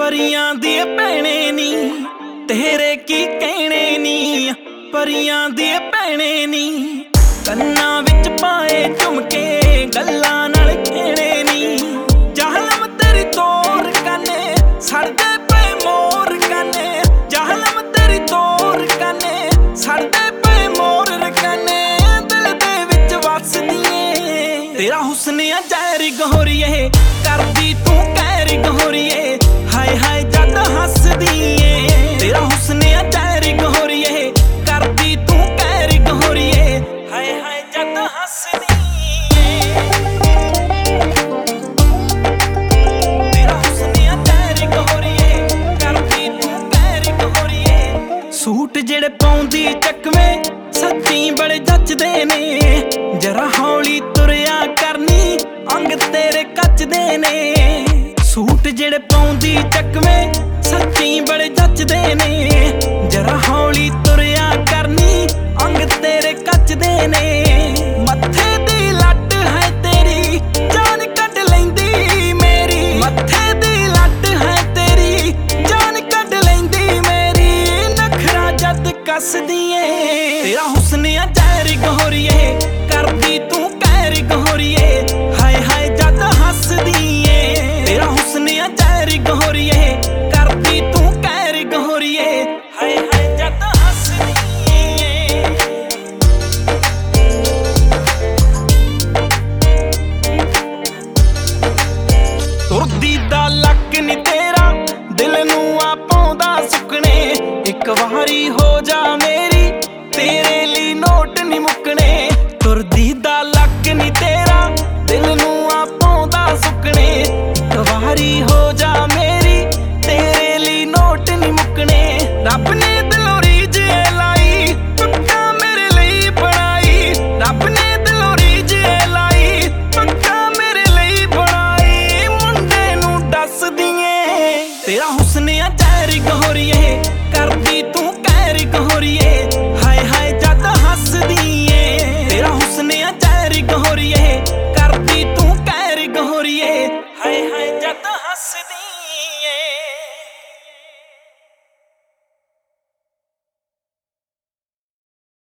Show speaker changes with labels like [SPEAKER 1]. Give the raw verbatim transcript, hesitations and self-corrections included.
[SPEAKER 1] परियां दी भैणे नी तेरे की कहने नी, परियां दी भैणे नी कन्नां विच पाए झुमके गल्लां नाल खेणे नी। जाहलम तेरी तोर कने सड़दे पे मोर कने, जाहलम तेरी तोर कने सड़दे पे मोर कने, दिल दे विच वसदी ऐ तेरा हुस्न आ जहरी गहोरिए, करदी तू कहरी गहोरिए, हाय हाय जद हसदी ऐ तेरा हुस्न आ जहरी गहोरिए, करदी तू कहरी गहोरिए, हाय हाय जद हसदी तेरा हुस्न आ जहरी गहोरिए, करदी तू कहरी गहोरिए। सूट जेड़े पाउंदी चकवे सच्ची बड़े जचदे ने, जरा हौली तुरिया करनी अंग तेरे कचदे ने। सूट जेड़े पाउंदी चकवे सच्ची बड़े जचदे ने, जरा हौली तुरिया करनी अंग तेरे कचदे ने। मत्थे दी लट है तेरी जान कट लैंदी मेरी, मत्थे दी लट है तेरी जान कट लैंदी मेरी, नखरा जद कसदी ऐ तेरा हुस्न आ जहरी गहोरिए, करदी तू कहरी गहोरिए, हाय हाय जद हसदी ऐ तेरा हुस्न आ जहरी गहोरिए, करदी तू कहरी गहोरिए, हाय हाय जद हसदी ऐ। तुरदी दा लक नी तेरा दिल नू आ पाउंदा सुकने, एक वारी हो जा मेरी तेरे ली नोट नी मुकने। तुरदी दा लक नी तेरा दिल नू आ पाउंदा सुकने, एक वारी हो जा मेरी तेरे ली नोट नी मुकने। रब ने दिलों रीझ लाई पक्का मेरे लिए बनाई, रब ने दिलों रीझ लाई पक्का मेरे लिए बनाई, मुंडे नू दसदी ऐ तेरा हुस्न आ जहरी गहोरिए, करदी तू कहरी गहोरिए, हाय हाय जद हसदी ऐ तेरा हुस्न आ जहरी गहोरिए।